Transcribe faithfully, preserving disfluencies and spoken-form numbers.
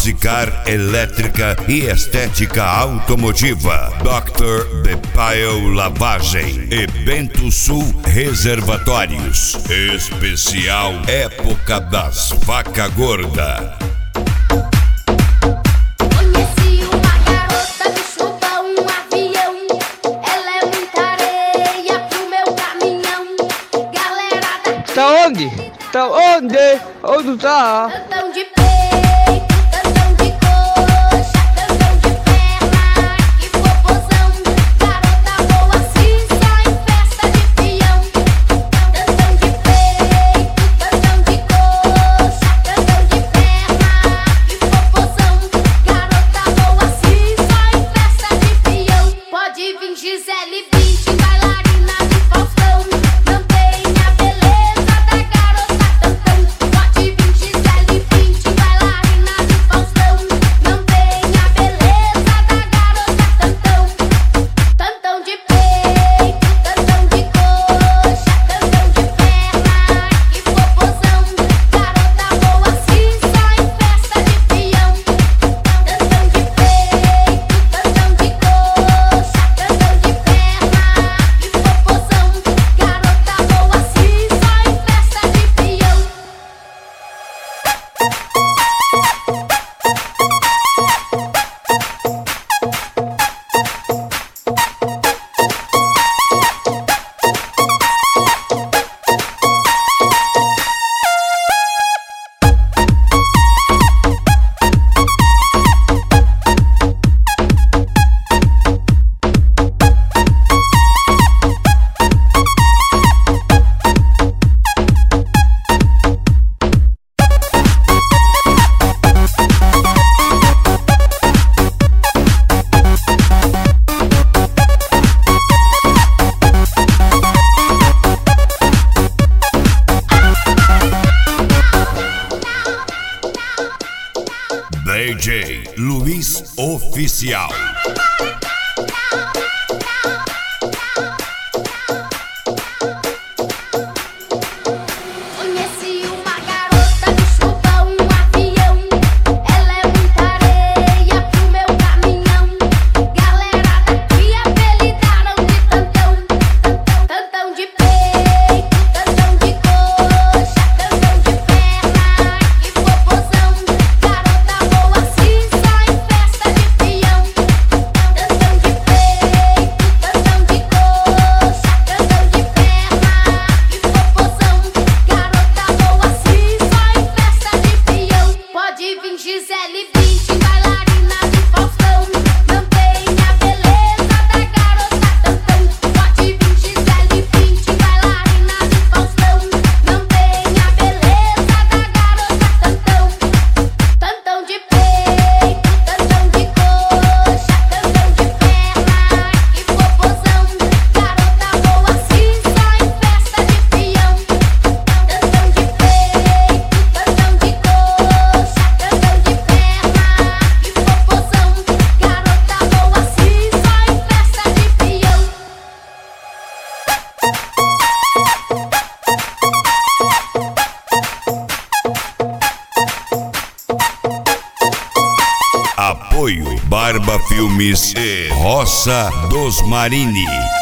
Musicar, elétrica e estética automotiva. doutor Bepaio Lavagem e Bento Sul Reservatórios. Especial Época das Vaca Gorda. Tá onde? Tá onde? Onde tá? Tantão de peito, tantão de coxa, tantão de perna, que popozão. Garota boa assim, só em festa de peão. Tantão de peito, tantão de coxa, tantão de perna, que popozão. Garota boa assim, só em festa de peão. Pode vir Gisele Bündchen, bailarina do Faustão. Não tem a beleza da garota tantão. Pode vir Gisele Bündchen, bailarina do Faustão. Não tem a beleza da garota tantão. Tantão de peito, tantão de coxa, tantão de perna, que popozão. Garota boa assim, só em festa de peão. Tantão de peito, tantão de coxa, tantão de perna, que popozão. Garota boa assim, só em festa de peão. D J Luiz Oficial. Conheci uma garota no chupão, um avião. Ela é muita areia pro meu caminhão. Galera daqui apelidaram de tantão. Tantão de peito, tantão de coxa, tantão de perna, que popozão. Garota boa assim, só em festa de peão. Tantão de peito, tantão de coxa, tantão de perna, que popozão. Garota boa assim, só em festa de peão. Pode vir Gisele Bündchen, bailarina do Faustão. Não tem a beleza da garota tantão. Pode vir Gisele Bündchen, bailarina do Faustão. Não tem a beleza da garota tantão. Tantão de peito, tantão de coxa, tantão de perna, que popozão. Garota boa assim, só em festa de peão. Tantão de peito, tantão de coxa, tantão de perna, que popozão. Garota boa assim, só em festa de peão. Apoio Barba Filmes e Roça dos Marini.